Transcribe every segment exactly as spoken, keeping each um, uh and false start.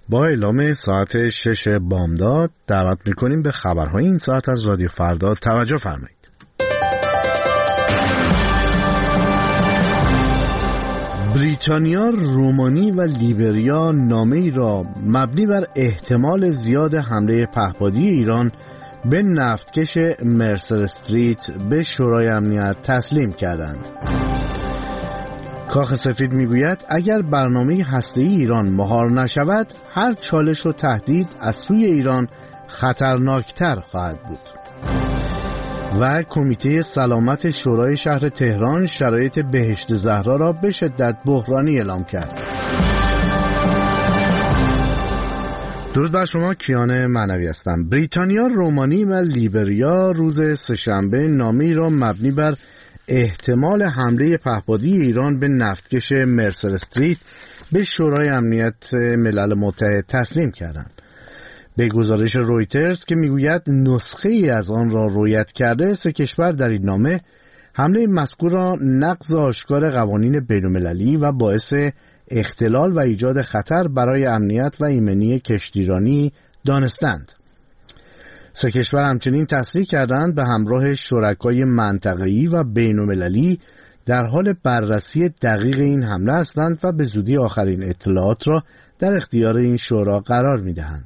با اعلام ساعت شش بامداد دعوت میکنیم به خبرهای این ساعت از رادیو فردا توجه فرمایید. بریتانیا، رومانی و لیبریا نامه‌ای را مبنی بر احتمال زیاد حمله پهپادی ایران به نفتکش مرسر استریت به شورای امنیت تسلیم کردند. کاخ سفید میگوید اگر برنامه هسته‌ای ایران مهار نشود، هر چالش و تهدید از سوی ایران خطرناکتر خواهد بود. و کمیته سلامت شورای شهر تهران شرایط بهشت زهرا را به شدت بحرانی اعلام کرد. درود بر شما، کیان معنوی هستم. بریتانیا، رومانی و لیبریا روز سه‌شنبه نامه‌ای را مبنی بر احتمال حمله پهپادی ایران به نفتکش مرسر استریت به شورای امنیت ملل متحد تسلیم کردند. به گزارش رویترز که میگوید نسخه ای از آن را رویت کرده، سه کشور در این نامه حمله مذکور را نقض آشکار قوانین بین‌المللی و باعث اختلال و ایجاد خطر برای امنیت و ایمنی کشتیرانی دانستند. سه کشور همچنین تصریح کردند به همراه شرکای منطقه‌ای و بین‌المللی در حال بررسی دقیق این حمله هستند و به زودی آخرین اطلاعات را در اختیار این شورا قرار می‌دهند.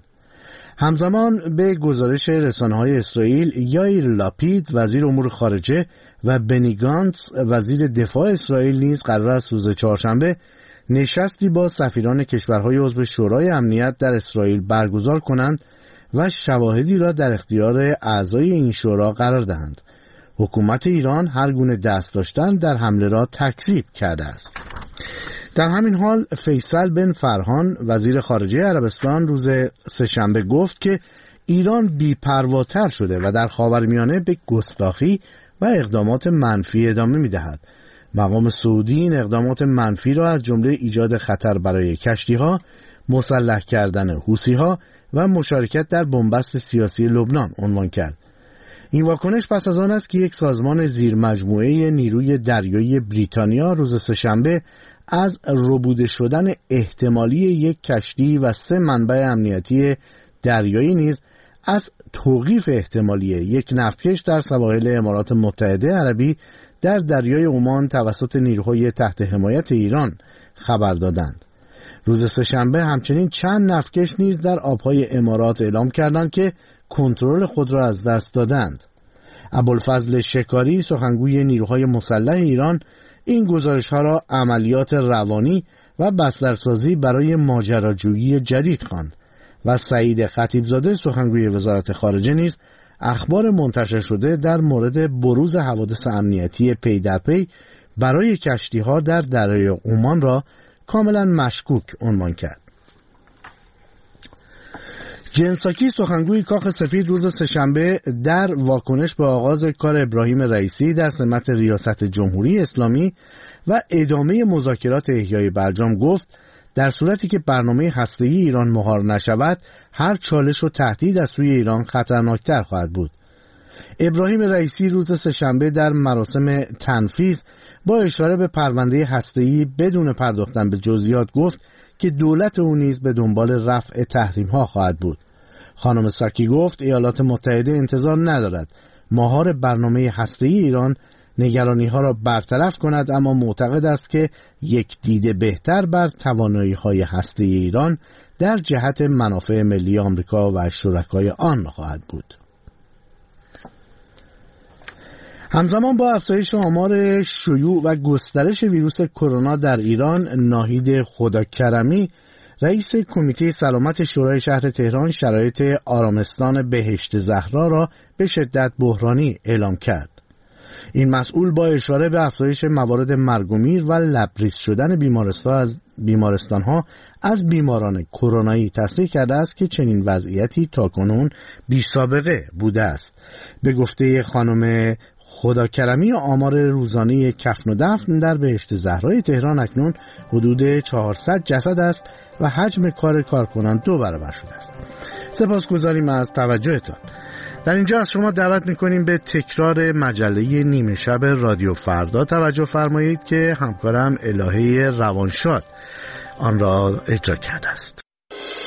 همزمان به گزارش رسانه‌های اسرائیل، یائیر لاپید وزیر امور خارجه و بنی گانتز وزیر دفاع اسرائیل نیز قرار است روز چهارشنبه نشستی با سفیران کشورهای عضو شورای امنیت در اسرائیل برگزار کنند و شواهدی را در اختیار اعضای این شورا قرار دهند. حکومت ایران هر گونه دست داشتن در حمله را تکذیب کرده است. در همین حال فیصل بن فرهان وزیر خارجه عربستان روز سه‌شنبه گفت که ایران بی‌پرواتر شده و در خاورمیانه به گستاخی و اقدامات منفی ادامه می‌دهد. مقام سعودی این اقدامات منفی را از جمله ایجاد خطر برای کشتی‌ها، مسلح کردن حوثی‌ها و مشارکت در بنبست سیاسی لبنان عنوان کرد. این واکنش پس از آن است که یک سازمان زیر مجموعه نیروی دریایی بریتانیا روز سه‌شنبه از ربوده شدن احتمالی یک کشتی و سه منبع امنیتی دریایی نیز از توقیف احتمالی یک نفتکش در سواحل امارات متحده عربی در دریای عمان توسط نیروهای تحت حمایت ایران خبر دادند. روز سه‌شنبه همچنین چند نفتکش نیز در آبهای امارات اعلام کردند که کنترل خود را از دست دادند. ابوالفضل شکاری سخنگوی نیروهای مسلح ایران این گزارش‌ها را عملیات روانی و بسترسازی برای ماجراجویی جدید خواند و سعید خطیبزاده سخنگوی وزارت خارجه نیز اخبار منتشر شده در مورد بروز حوادث امنیتی پی در پی برای کشتی‌ها در دریای عمان را کاملا مشکوک عنوان کرد. جن ساکی سخنگوی کاخ سفید روز سه‌شنبه در واکنش به آغاز کار ابراهیم رئیسی در سمت ریاست جمهوری اسلامی و ادامه مذاکرات احیای برجام گفت در صورتی که برنامه هسته‌ای ایران مهار نشود، هر چالش و تهدید از سوی ایران خطرناکتر خواهد بود. ابراهیم رئیسی روز سه‌شنبه در مراسم تنفیذ با اشاره به پرونده هسته‌ای بدون پرداختن به جزئیات گفت که دولت او نیز به دنبال رفع تحریم‌ها خواهد بود. خانم ساکی گفت ایالات متحده انتظار ندارد مهار برنامه هسته‌ای ایران نگرانی‌ها را برطرف کند، اما معتقد است که یک دید بهتر بر توانایی‌های هسته‌ای ایران در جهت منافع ملی آمریکا و شرکای آن خواهد بود. همزمان با افزایش آمار شیوع و گسترش ویروس کرونا در ایران، ناهید خداکرمی رئیس کمیته سلامت شورای شهر تهران شرایط آرامستان بهشت زهرا را به شدت بحرانی اعلام کرد. این مسئول با اشاره به افزایش موارد مرگ و میر و لبریز شدن بیمارستان از بیمارستان‌ها از بیماران کرونایی تصریح کرده است که چنین وضعیتی تاکنون بی سابقه بوده است. به گفته خانم خداکرمی آمار روزانه کفن و دفن در بهشت زهرای تهران اکنون حدود چهارصد جسد است و حجم کار کارکنان دو برابر شده است. سپاسگزاریم از توجهتان. در اینجا از شما دعوت میکنیم به تکرار مجله نیمه شب رادیو فردا توجه فرمایید که همکارم الهه روانشاد آن را اجرا کرده است.